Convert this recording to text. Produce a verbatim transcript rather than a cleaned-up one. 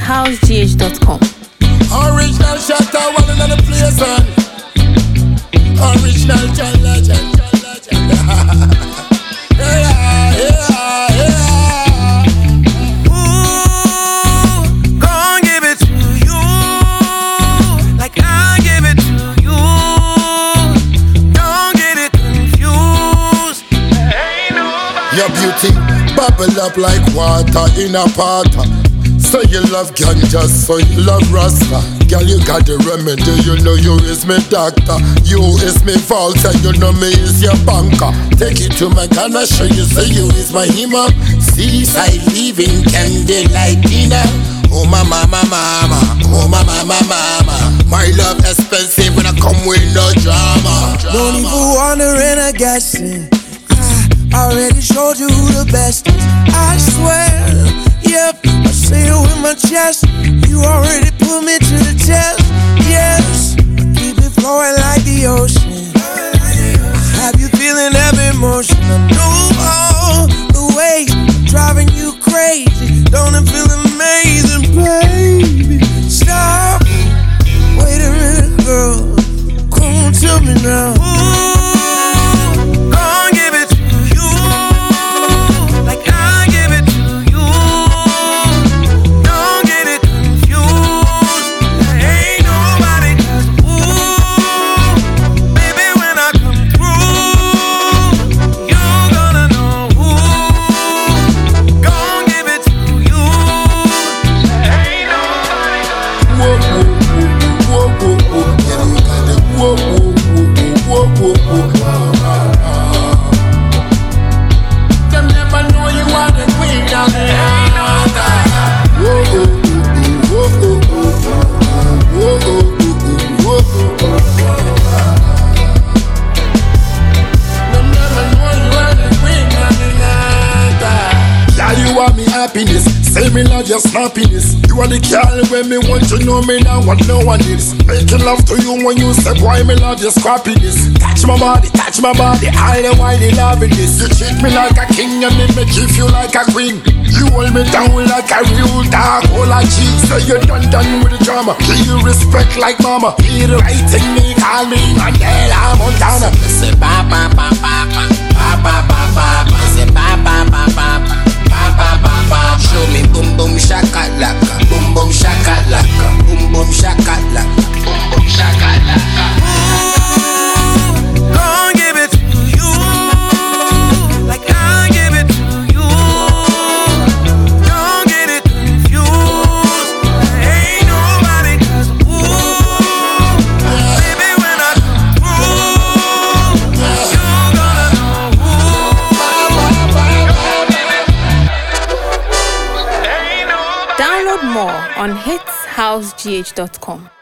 house g h dot com. Original shot I one in the place on. Original John Legend, John Legend. Yeah, yeah, yeah. Ooh, gon' give it to you like I give it to you. Don't get it confused. Ain't nobody. Your beauty bubble up like water in a pot. So you love ganja, so you love Rasta. Girl, you got the remedy, you know you is me doctor. You is me vault, and you know me is your banker. Take you to my Ghana, show you, say you is my hima. Seaside living, candlelight dinner. Oh my mama, mama, oh my mama, mama. My love expensive when I come with no drama. Don't even wondering or guessing. I already showed you who the best is. I swear, yep, I say it with my chest. You already put me to the test. Yes, I keep it flowing like the ocean. I have you feeling every emotion. I know all the ways I'm driving you crazy. Don't it feel amazing, baby? Stop. Wait a minute, girl. Come on, tell me now. Ooh. Happiness, say me love your snappiness. You are the girl when me want to know me now what no one is. Making love to you when you say boy me love your scrappiness. Touch my body, touch my body, I know why they loving this. You treat me like a king and me me give you like a queen. You hold me down like a real dog, all I cheese. So you done done with the drama. Give you respect like mama. Hear the right thing me call me Mandela Montana. Say ba ba ba ba ba ba ba ba ba. Say ba ba ba ba ba. Show me boom boom shakalaka, boom boom shakalaka, boom boom shakalaka, boom boom shakalaka. Ooh, gon' give it to you like I give it to you. Don't get it confused. Ain't nobody 'cause ooh, baby when I come through, you gonna know who. Download more on hits house g h dot com.